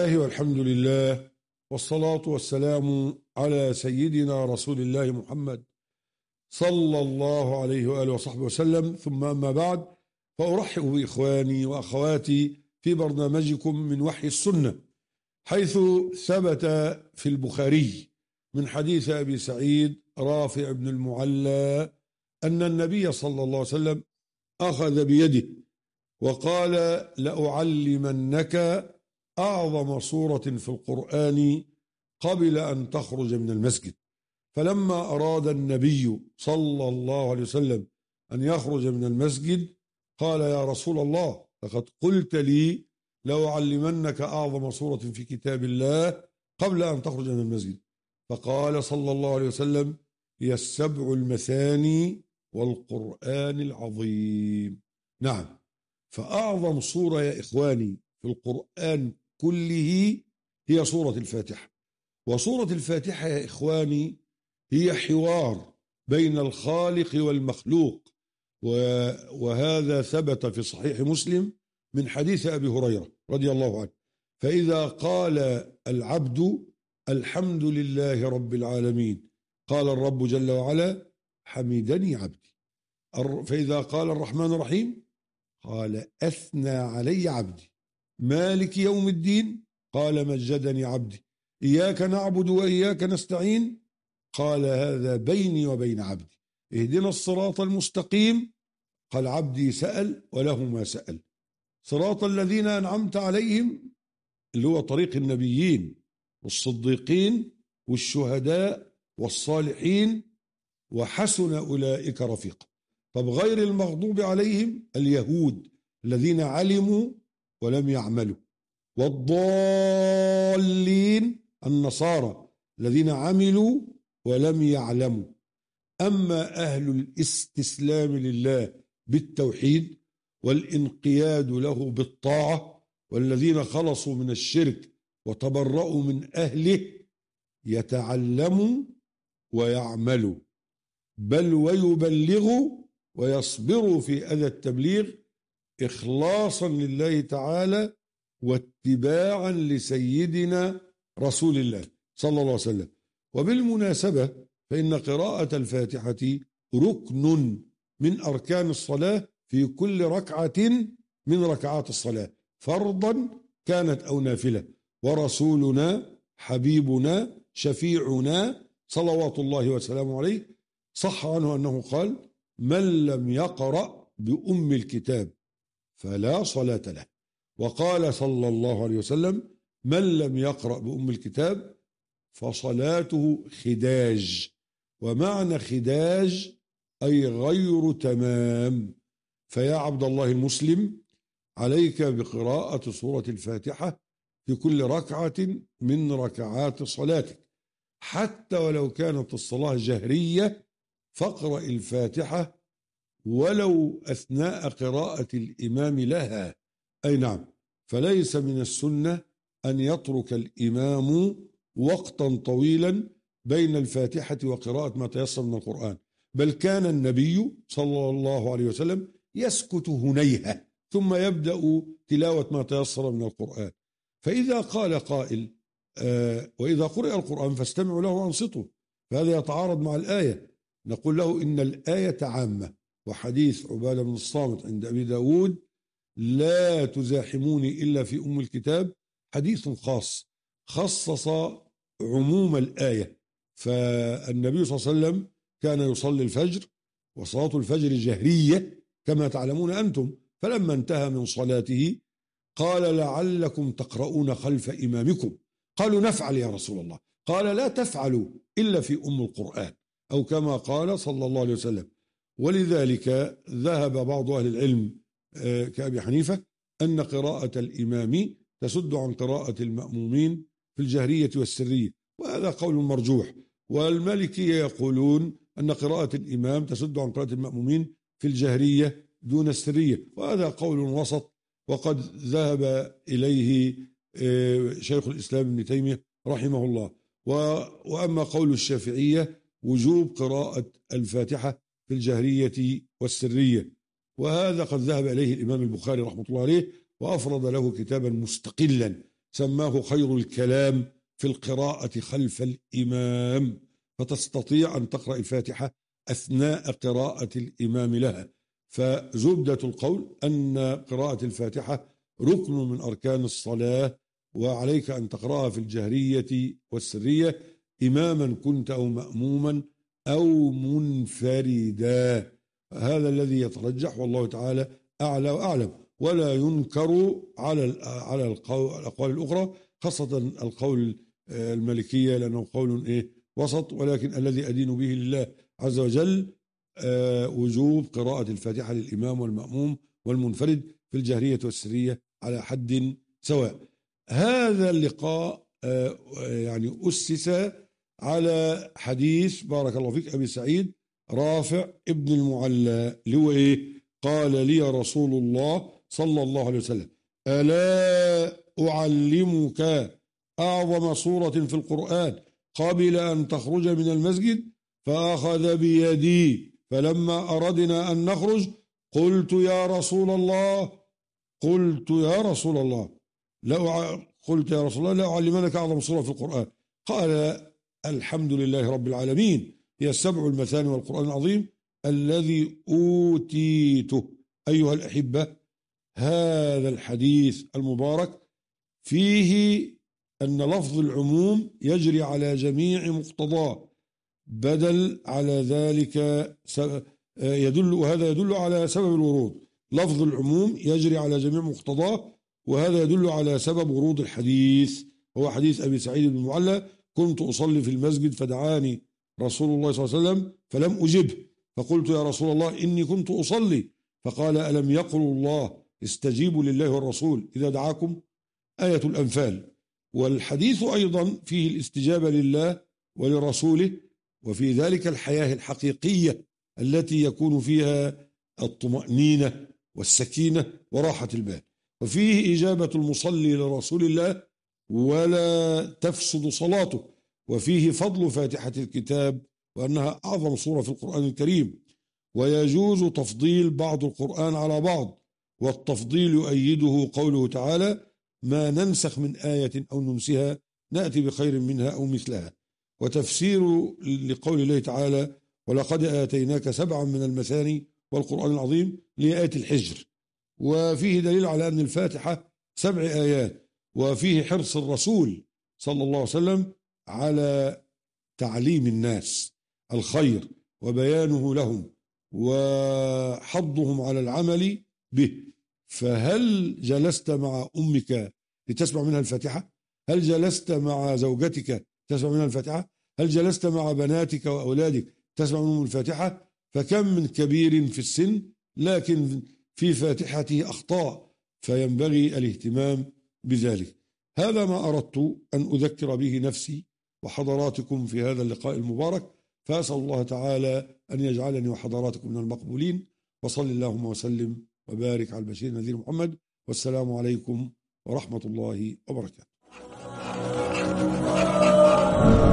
الله والحمد لله والصلاة والسلام على سيدنا رسول الله محمد صلى الله عليه وآله وصحبه وسلم. ثم أما بعد، فأرحب بإخواني وأخواتي في برنامجكم من وحي السنة، حيث ثبت في البخاري من حديث أبي سعيد رافع بن المعلى أن النبي صلى الله عليه وسلم أخذ بيده وقال: لأعلمنك أعظم سورة في القرآن قبل أن تخرج من المسجد. فلما أراد النبي صلى الله عليه وسلم أن يخرج من المسجد قال: يا رسول الله، لقد قلت لي لأعلمنك أعظم سورة في كتاب الله قبل أن تخرج من المسجد. فقال صلى الله عليه وسلم: هي السبع المثاني والقرآن العظيم. نعم، فأعظم سورة يا إخواني في القرآن كله هي سورة الفاتحة. وسورة الفاتحة يا إخواني هي حوار بين الخالق والمخلوق، وهذا ثبت في صحيح مسلم من حديث أبي هريرة رضي الله عنه: فإذا قال العبد الحمد لله رب العالمين قال الرب جل وعلا: حمدني عبدي. فإذا قال الرحمن الرحيم قال: أثنى علي عبدي. مالك يوم الدين قال: مجدني عبدي. إياك نعبد وإياك نستعين قال: هذا بيني وبين عبدي. اهدنا الصراط المستقيم قال: عبدي سأل وله ما سأل. صراط الذين أنعمت عليهم، اللي هو طريق النبيين والصديقين والشهداء والصالحين وحسن أولئك رفيقا. طب غير المغضوب عليهم اليهود الذين علموا ولم يعملوا، والضالين النصارى الذين عملوا ولم يعلموا. أما أهل الاستسلام لله بالتوحيد والانقياد له بالطاعة، والذين خلصوا من الشرك وتبرؤوا من أهله، يتعلموا ويعملوا، بل ويبلغوا ويصبروا في أذى التبليغ إخلاصا لله تعالى واتباعا لسيدنا رسول الله صلى الله عليه وسلم. وبالمناسبة فإن قراءة الفاتحة ركن من أركان الصلاة في كل ركعة من ركعات الصلاة، فرضا كانت أو نافلة. ورسولنا حبيبنا شفيعنا صلوات الله وسلامه عليه صح عنه أنه قال: من لم يقرأ بأم الكتاب فلا صلاة له. وقال صلى الله عليه وسلم: من لم يقرأ بأم الكتاب فصلاته خداج. ومعنى خداج أي غير تمام. فيا عبد الله المسلم، عليك بقراءة سورة الفاتحة في كل ركعة من ركعات صلاتك، حتى ولو كانت الصلاة جهرية فاقرأ الفاتحة ولو أثناء قراءة الإمام لها. أي نعم، فليس من السنة أن يترك الإمام وقتا طويلا بين الفاتحة وقراءة ما تيسر من القرآن، بل كان النبي صلى الله عليه وسلم يسكت هنيهة ثم يبدأ تلاوة ما تيسر من القرآن. فإذا قال قائل: وإذا قرئ القرآن فاستمعوا له وأنصتوا، فهذا يتعارض مع الآية. نقول له: إن الآية عامة، وحديث عبادة بن الصامت عند أبي داود: لا تزاحموني إلا في أم الكتاب، حديث خاص خصص عموم الآية. فالنبي صلى الله عليه وسلم كان يصلي الفجر، وصلاة الفجر جهرية كما تعلمون أنتم. فلما انتهى من صلاته قال: لعلكم تقرؤون خلف إمامكم. قالوا: نفعل يا رسول الله. قال: لا تفعلوا إلا في أم القرآن، أو كما قال صلى الله عليه وسلم. ولذلك ذهب بعض أهل العلم كأبي حنيفة أن قراءة الإمام تسد عن قراءة المأمومين في الجهرية والسرية، وهذا قول مرجوح. والمالكية يقولون أن قراءة الإمام تسد عن قراءة المأمومين في الجهرية دون السرية، وهذا قول وسط، وقد ذهب إليه شيخ الإسلام ابن تيمية رحمه الله. وأما قول الشافعية وجوب قراءة الفاتحة في الجهرية والسرية، وهذا قد ذهب إليه الإمام البخاري رحمة الله عليه، وأفرد له كتابا مستقلا سماه خير الكلام في القراءة خلف الإمام، فتستطيع أن تقرأ الفاتحة أثناء قراءة الإمام لها. فزبدة القول أن قراءة الفاتحة ركن من أركان الصلاة، وعليك أن تقرأها في الجهرية والسرية إماما كنت أو مأموما أو منفردا. هذا الذي يترجح، والله تعالى أعلى وأعلم. ولا ينكر على الأقوال الأخرى، خاصة القول المالكية، لأنه قول وسط، ولكن الذي أدين به لله عز وجل وجوب قراءة الفاتحة للإمام والمأموم والمنفرد في الجهرية والسرية على حد سواء. هذا اللقاء يعني أسس على حديث بارك الله فيك أبي سعيد رافع ابن المعلى، اللي هو قال لي رسول الله صلى الله عليه وسلم: ألا أعلمك أعظم سورة في القرآن قبل أن تخرج من المسجد؟ فأخذ بيدي، فلما أردنا أن نخرج قلت يا رسول الله لا أعلمنك أعظم سورة في القرآن. قال: الحمد لله رب العالمين، هي السبع المثاني والقرآن العظيم الذي أوتيته. أيها الأحبة، هذا الحديث المبارك فيه أن لفظ العموم يجري على جميع مقتضاه، بدل على ذلك وهذا يدل على سبب الورود. لفظ العموم يجري على جميع مقتضاه، وهذا يدل على سبب ورود الحديث. هو حديث أبي سعيد بن المعلى: كنت أصلي في المسجد فدعاني رسول الله صلى الله عليه وسلم فلم أجبه، فقلت يا رسول الله إني كنت أصلي، فقال: ألم يقل الله استجيبوا لله والرسول إذا دعاكم؟ آية الأنفال. والحديث أيضا فيه الاستجابة لله ولرسوله، وفي ذلك الحياة الحقيقية التي يكون فيها الطمأنينة والسكينة وراحة البال، وفيه إجابة المصلي لرسول الله ولا تفسد صلاته، وفيه فضل فاتحة الكتاب وأنها أعظم سورة في القرآن الكريم، ويجوز تفضيل بعض القرآن على بعض، والتفضيل يؤيده قوله تعالى: ما ننسخ من آية أو ننسها نأتي بخير منها أو مثلها. وتفسير لقول الله تعالى: ولقد آتيناك 7 من المثاني والقرآن العظيم، لآية الحجر. وفيه دليل على أن الفاتحة 7 آيات، وفيه حرص الرسول صلى الله عليه وسلم على تعليم الناس الخير وبيانه لهم وحضهم على العمل به. فهل جلست مع أمك لتسمع منها الفاتحة؟ هل جلست مع زوجتك تسمع منها الفاتحة؟ هل جلست مع بناتك وأولادك تسمع منهم الفاتحة؟ فكم من كبير في السن لكن في فاتحته أخطاء، فينبغي الاهتمام بذلك. هذا ما أردت أن أذكر به نفسي وحضراتكم في هذا اللقاء المبارك، فأسأل الله تعالى أن يجعلني وحضراتكم من المقبولين. وصل اللهم وسلم وبارك على البشير النذير محمد، والسلام عليكم ورحمة الله وبركاته.